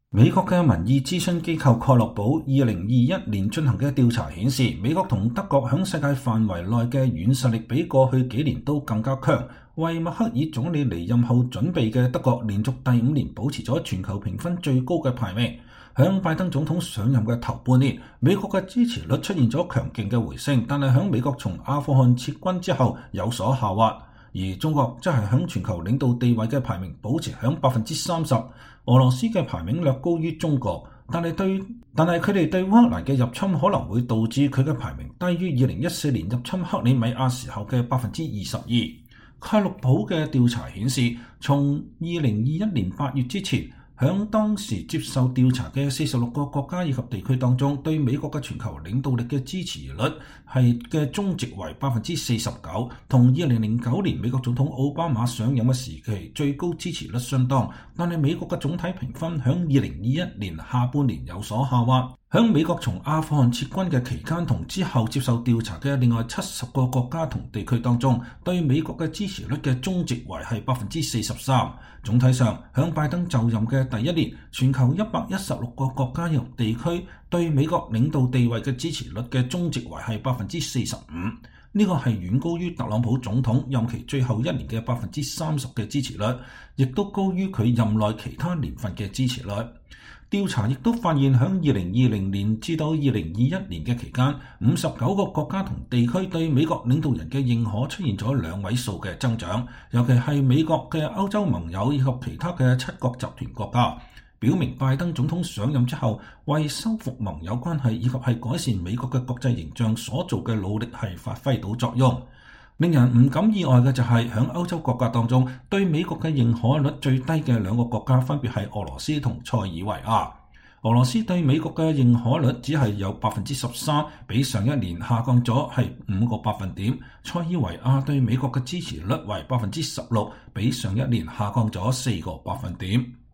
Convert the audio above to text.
美國嘅民意諮詢機構蓋洛普2021年進行嘅調查顯示，美國同德國響世界範圍內嘅軟實力比過去幾年都更加強。為默克爾總理離任後準備嘅德國連續第5年保持咗全球評分最高嘅排名。響拜登總統上任嘅頭半年，美國嘅支持率出現咗強勁嘅回升，但係響美國從阿富汗撤軍之後有所下滑。而中國則係響全球領導地位嘅排名保持響30%，俄羅斯嘅排名略高於中國，但係佢哋對烏克蘭嘅入侵可能會導致佢嘅排名低於2014年入侵克里米亞時候嘅22%。蓋洛普嘅調查顯示，從2021年8月之前，響當時接受調查嘅46個國家以及地區當中，對美國嘅全球領導力嘅支持率嘅中值為49%，同2009年美國總統奧巴馬上任嘅時期最高支持率相當。但係美國嘅總體評分響2021年下半年有所下滑。響美國從阿富汗撤軍嘅期間同之後接受調查嘅另外70個國家同地區當中，對美國嘅支持率嘅中值為係43%。總體上，響拜登就任嘅第一年，全球116個國家及地區對美國領導地位嘅支持率嘅中值為係45%。呢個係遠高於特朗普總統任期最後一年嘅30%嘅支持率，亦都高於佢任內其他年份嘅支持率。調查亦都發現，響2020年至到2021年嘅期間，59個國家同地區對美國領導人嘅認可出現咗2位數嘅增長，尤其係美國嘅歐洲盟友以及其他嘅7國集團國家，表明拜登總統上任之後，為修復盟友關係以及係改善美國嘅國際形象所做嘅努力係發揮到作用。令人唔感意外嘅就係，響歐洲國家當中，對美國嘅認可率最低嘅2個國家分別係俄羅斯同塞爾維亞。俄羅斯對美國嘅認可率只係有13%，比上一年下降咗係5個百分點。塞爾維亞對美國嘅支持率為16%，比上一年下降咗4個百分點。